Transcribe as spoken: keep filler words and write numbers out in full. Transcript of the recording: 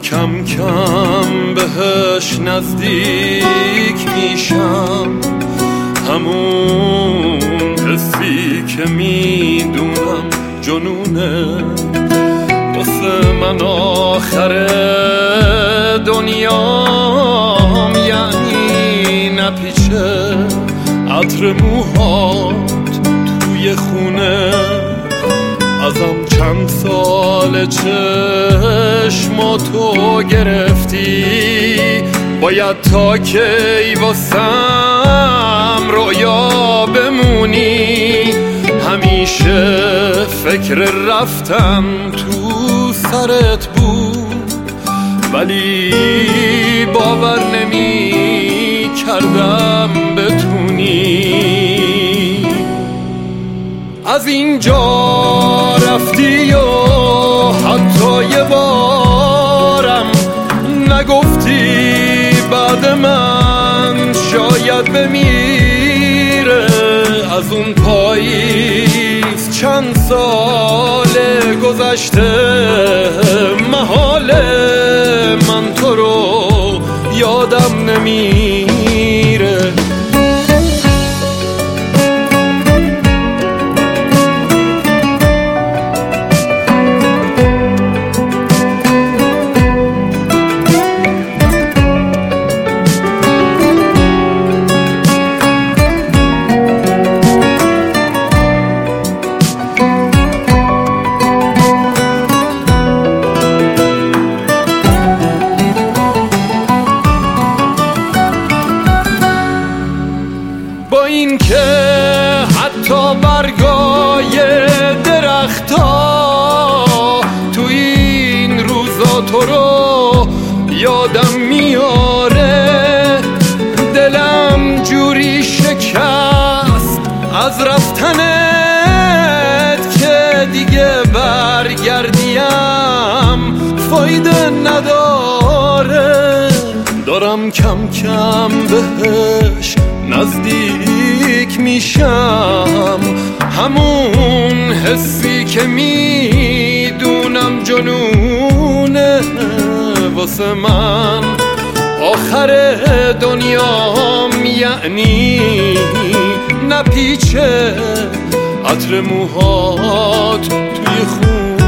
کم کم بهش نزدیک میشم، همون حسی که میدونم جنونه. واسه من آخر دنیام یعنی نپیچه عطر موهات توی خونه. ازم چند سال چشماتو گرفتی، باید تا کی واسم رویا بمونی. همیشه فکر رفتن تو سرت بود، ولی باور نمی کردم بتونی. از اینجا رفتی و حتی یه بارم نگفتی بعد من شاید بمیره. از اون پاییز چند سال گذشته، محاله من تو رو یادم نمیره. با این که حتی برگای درختا تو این روزا تو رو یادم میاره، دلم جوری شکست از رفتنت که دیگه برگردیم فایده نداره. دارم کم کم بهش نزدیک میشم، همون حسی که میدونم جنونه. واسه من آخر دنیام یعنی نپیچه عطر موهات توی خون.